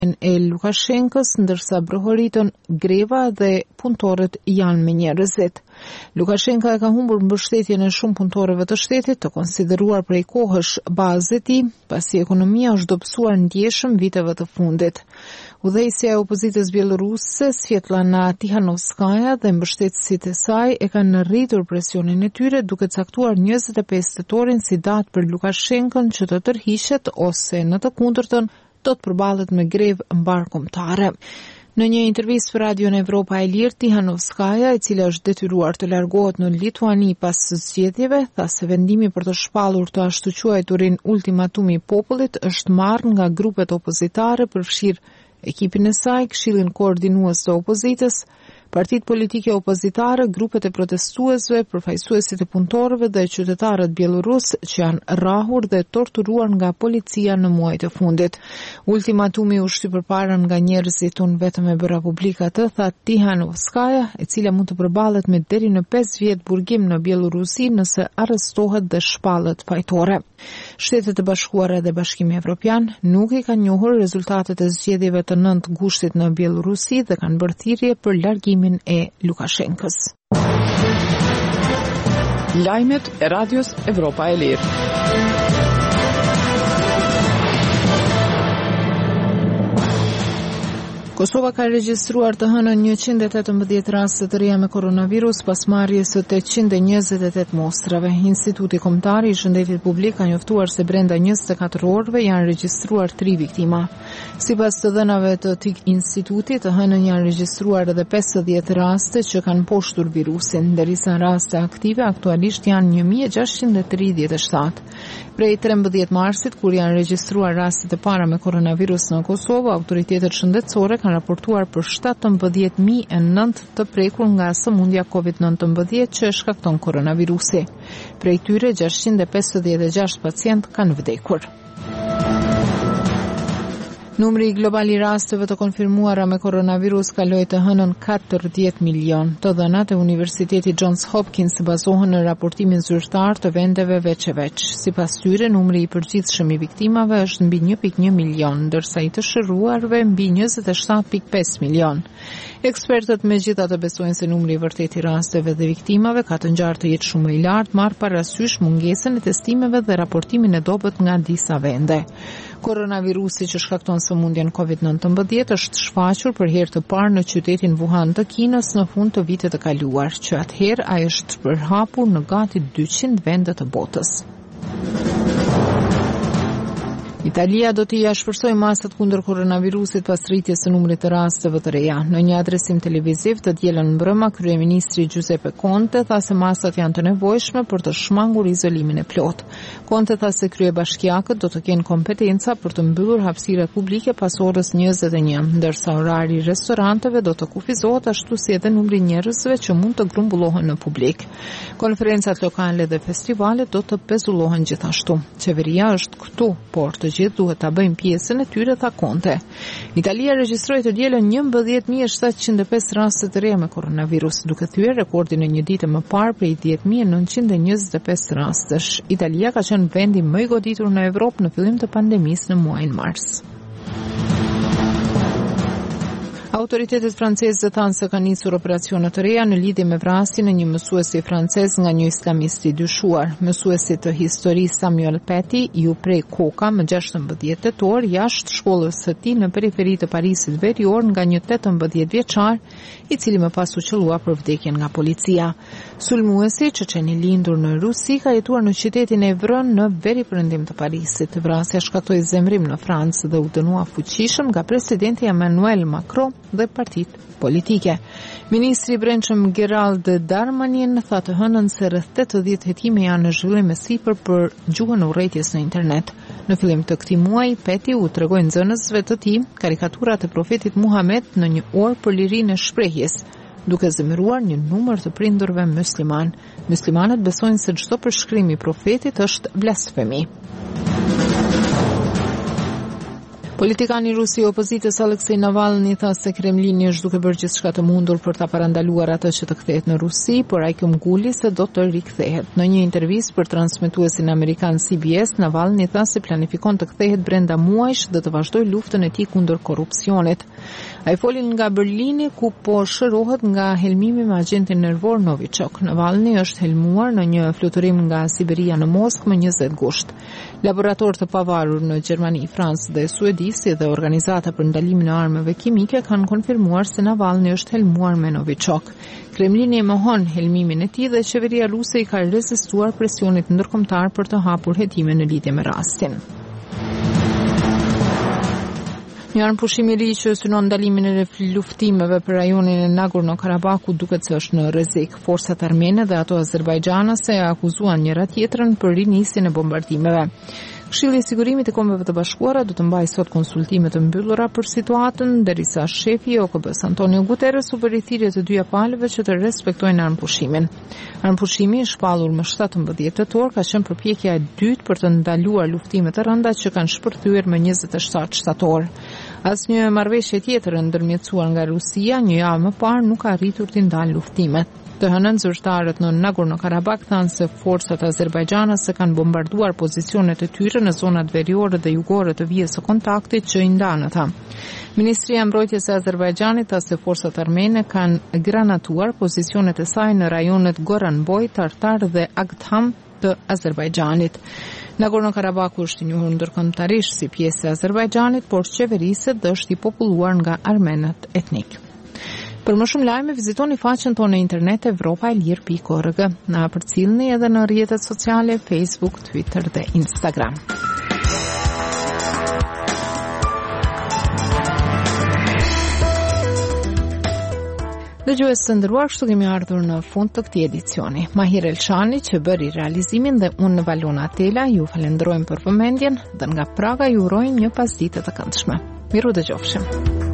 e Lukashenkës, ndërsa brohoritën greva dhe punëtorët janë me njerëzit. Lukashenka e ka humbur mbështetjen e shumë punëtorëve të shtetit, të konsideruar prej kohësh bazë e tij, pasi ekonomia është dobësuar ndjeshëm viteve të fundit. Udhëheqësja e opozitës bieloruse, Svetlana Tikhanovskaja dhe mbështetësit e saj e kanë rritur presionin e tyre duke caktuar 25 tetorin si datë për Lukashenkën që të tërhiqet ose në të kundërtën do të përballet me grevë mbarkombëtare. Në një intervistë për Radion Evropa e Lirë, Tikhanovskaja, e cila është detyruar të largohet në Lituani pas zgjedhjeve, tha se vendimi për të shpallur të ashtu quajturin ultimatumi i popullit është marrë nga grupet opozitare, përfshirë ekipin e saj, Këshillin Koordinues të Opozitës, partitë politike opozitare, grupet e protestuesve, përfaqësuesit e punëtorëve dhe qytetarët bielorus që janë rrahur dhe torturuar nga policia në muajt e fundit. Ultimatumi u shty përpara nga njerëzit unë vetëm e bëra publik atë, tha Tikhanovskaja, e cila mund të përballet me deri në 5 vjet burgim në Bielorusi nëse arrestohet dhe shpallet fajtore. Shtetet e Bashkuara dhe Bashkimi Evropian nuk i kanë njohur rezultatet e zgjedhjeve të 9 gushtit në Bielorusi dhe kanë bërë thirrje për largimin e Lukashenkës. Lajmet e Radios Evropa e Lirë. Kosova ka regjistruar të hënën 118 raste të reja me koronavirus pas marrjes së 828 mostrave. Instituti Kombëtar i Shëndetit Publik ka njoftuar se brenda 24 orëve janë regjistruar 3 viktima. Sipas të dhënave të këtij instituti, të hënën janë regjistruar edhe 50 raste që kanë poshtur virusin, ndërsa raste aktive aktualisht janë 1637. Prej 13 marsit, kur janë regjistruar rastet e para me koronavirus në Kosovë, autoritetet shëndetësore kanë raportuar për 17.009 të prekur nga sëmundja COVID-19 që shkakton koronavirusi. Prej tyre 656 pacient kanë vdekur. Numri global i rasteve të konfirmuara me koronavirus kaloi të hënën 40 milion. Të dhënat e Universitetit Johns Hopkins bazohen në raportimin zyrtar të vendeve veç e veç. Sipas tyre, numri i përgjithshëm i viktimave është mbi 1.1 milion, ndërsa i të shëruarve mbi 27.5 milion. Ekspertët megjithatë besojnë se numri i vërtetë i rasteve dhe viktimave ka të ngjarë të jetë shumë më i lartë, marrë parasysh mungesën e testimeve dhe raportimin e dobët nga disa vende. Koronavirusi që shkakton sëmundjen COVID-19 është shfaqur për herë të parë në qytetin Wuhan të Kinës në fund të vitit të kaluar, që atëherë ai është përhapur në gati 200 vende të botës. Italia do t'i shpërthojë masat kundër koronavirusit pas rritjes së numrit të rasteve të reja. Në një adresim televiziv të dielën mbrëma, kryeministri Giuseppe Conte tha se masat janë të nevojshme për të shmangur izolimin e plot. Conte tha se kryebashkiakët do të kenë kompetenca për të mbyllur hapësirat publike pas orës 21, ndërsa orari i restoranteve do të kufizohet ashtu si edhe numri i njerëzve që mund të grumbullohen në publik. Konferencat lokale dhe festivalet do të pezullohen gjithashtu. Qeveria është këtu, por të gjithë duhet ta bëjmë pjesën e tyre, tha Conte. Italia regjistroi të dielën 11.705 raste të reja me koronavirus, duke thyer rekordin e një dite më parë prej 10.925 rastesh. Italia ka qenë vendi më i goditur në Evropë në fillim të pandemisë në muajin mars. Autoritetet franceze thanë se kanë nisur operacione të reja në lidhje me vrasjen e një mësuesi francez nga një islamist i dyshuar. Mësuesi të historisë Samuel Paty ju prek koka më 16 tetor jashtë shkollës së tij në periferi të Parisit Verior nga një 18 vjeçar, i cili më pas u qellua për vdekjen nga policia. Sulmuesi, që qeni lindur në Rusi, ka jetuar në qytetin Evron në veriperëndim të Parisit. Vrasja shkaktoi zemrim në Francë dhe u dënua fuqishëm nga presidenti Emmanuel Macron dhe partitë politike. Ministri i Brendshëm Gerald Darmanin tha të hënën se rreth 80 hetime janë në zhvillim sipër për gjuhën e urrëties në internet. Në fillim të këtij muaji, Paty u tregoi nxënësve të tij karikaturat e profetit Muhammed në një orë për lirinë e shprehjes, duke zemëruar një numër të prindërve musliman. Muslimanët besojnë se çdo përshkrim i profetit është blasfemi. Politikani rus I opozitës Aleksej Navalny tha se Kremlini është duke bërë gjithçka të mundur për ta parandaluar atë që të kthehet në Rusi, por ai këmbguli se do të rikthehet. Në një intervistë për transmetuesin amerikan CBS, Navalny tha se planifikon të kthehet brenda muajsh dhe të vazhdojë luftën e tij kundër korrupsionit. Ai foli nga Berlini ku po shërohet nga helmimi me agentin nervor Novichok. Navalny është helmuar në një fluturim nga Siberia në Moskë më 20 gusht. Laborator të pavarur në Gjermani, Francë dhe Suedi si dhe organizata për ndalimin e armëve kimike kanë konfirmuar se Navalny është helmuar me Novichok. Kremlini e mohon helmimin e tij dhe qeveria ruse I ka rezistuar presionit ndërkombëtar për të hapur hetime në lidhje me rastin. Një armëpushim I ri që synon ndalimin e luftimeve për rajonin e Nagorno-Karabakut duket se është në rrezik. Forcat armene dhe ato azerbajxhanase akuzuan njëra tjetrën për rinisjen e bombardimeve. Këshilli I Sigurimit të Kombeve të Bashkuara do të mbajë sot konsultime të mbyllura për situatën, derisa shefi I OKB-s Antonio Guterres u bëri thirrje të dyja palëve që të respektojnë armëpushimin. Armëpushimi I shpallur më 17 tetor ka qenë përpjekja e dytë për të ndaluar luftimet e rënda që kanë shpërthyer më 27 shtator. Asnjë marrëveshje tjetër e ndërmjetësuar nga Rusia një javë më parë nuk ka arritur të ndalë luftimet. Të hënën zyrtarët në Nagorno-Karabakh thanë se forcat azerbajxhanase kanë bombarduar pozicionet e tyre në zonat veriore dhe jugore të vijës së kontaktit që I ndanë ata. Ministria e Mbrojtjes e Azerbajxhanit tha se forcat armene kanë granatuar pozicionet e saj në rajonet Goranboj, Tartar dhe Agdham të Azerbajxhanit. Nagorno-Karabakhu është I njohur ndërkombëtarisht si pjesë e Azerbajxhanit, por qeveriset dhe është I populluar nga armenët etnik. Për më shumë lajme vizitoni faqen tonë në internet evropaelir.org. Na përcjellni edhe në rrjetet sociale Facebook, Twitter dhe Instagram. Dëgjues të nderuar, kështu kemi ardhur në fund të këtij edicioni. Mahir Elshani që bëri realizimin dhe unë Valona Tela ju falenderojmë për vëmendjen dhe nga Praga ju urojmë një pasditë të këndshme. Miru dëgjofshim.